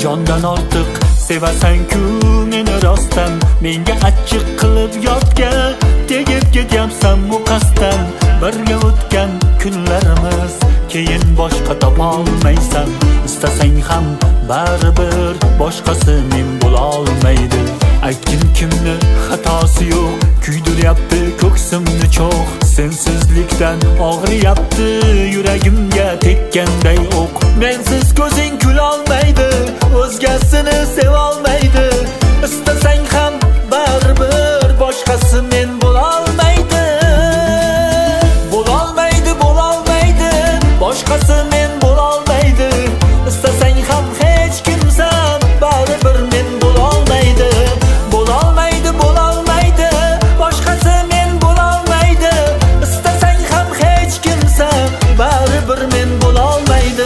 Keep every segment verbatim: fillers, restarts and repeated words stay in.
jondan ortiq sevasan-ku meni rostdan. Menga achchiq qilib yotga tegib ketyapsan muqasdan. Birga o'tgan kunlarimiz keyin boshqa topolmaysan. Istasang ham baribir boshqasi men bo'la olmaydi. Aytgin kimni xatosi yo'q, kuydiryapti ko'ksimni cho'q. Sensizlikdan og'riyapti yuragimga tekkanday o'q. Mensiz ko'zing kulolmaydi, o'zgasini sevolmaydi. Istasang ham baribir boshqasi men bo'lolmaydi. Bo'lolmaydi, bo'lolmaydi, boshqasi men bo'lolmaydi. Istasang ham hech kimsan, baribir men bo'lolmaydi. Bo'lolmaydi, bo'lolmaydi, boshqasi men bo'lolmaydi. Istasang ham hech kimsan, baribir men bo'lolmaydi.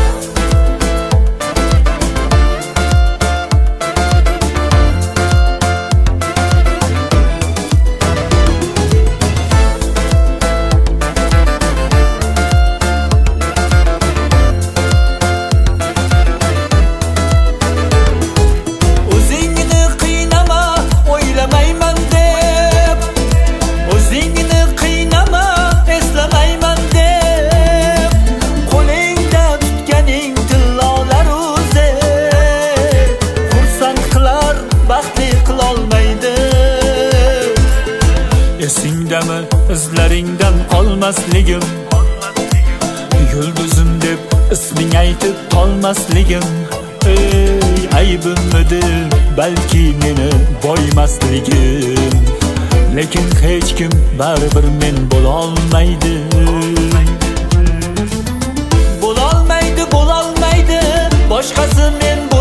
Esingdami izlaringdan qolmasligim, yulduzim deb isming aytib tolmasligim. Ey aybimidi balki meni boymasligim, lekin hech kim baribir men bo'lolmaydi. Bo'lolmaydi, bo'lolmaydi, boshqasi men